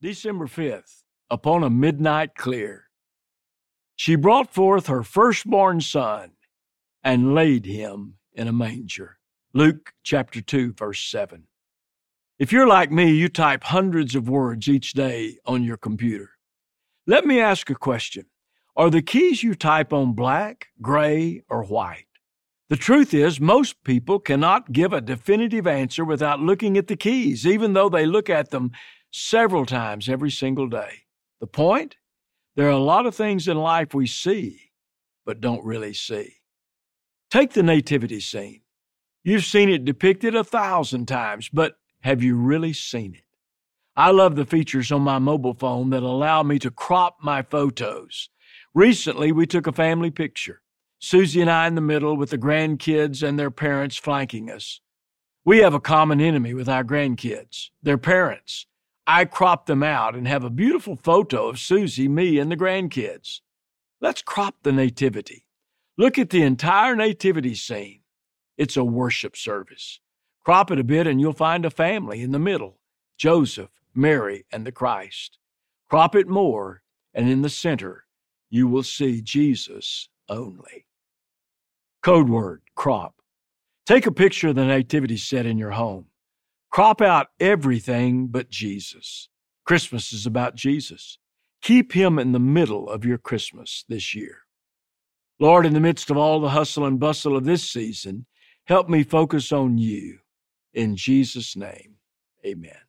December 5th, upon a midnight clear, she brought forth her firstborn son and laid him in a manger. Luke chapter 2, verse 7. If you're like me, you type hundreds of words each day on your computer. Let me ask a question. Are the keys you type on black, gray, or white? The truth is, most people cannot give a definitive answer without looking at the keys, even though they look at them several times every single day. The point? There are a lot of things in life we see, but don't really see. Take the nativity scene. You've seen it depicted 1,000 times, but have you really seen it? I love the features on my mobile phone that allow me to crop my photos. Recently, we took a family picture. Susie and I in the middle with the grandkids and their parents flanking us. We have a common enemy with our grandkids, their parents. I crop them out and have a beautiful photo of Susie, me, and the grandkids. Let's crop the nativity. Look at the entire nativity scene. It's a worship service. Crop it a bit and you'll find a family in the middle, Joseph, Mary, and the Christ. Crop it more, and in the center, you will see Jesus only. Code word, crop. Take a picture of the nativity set in your home. Crop out everything but Jesus. Christmas is about Jesus. Keep him in the middle of your Christmas this year. Lord, in the midst of all the hustle and bustle of this season, help me focus on you. In Jesus' name, amen.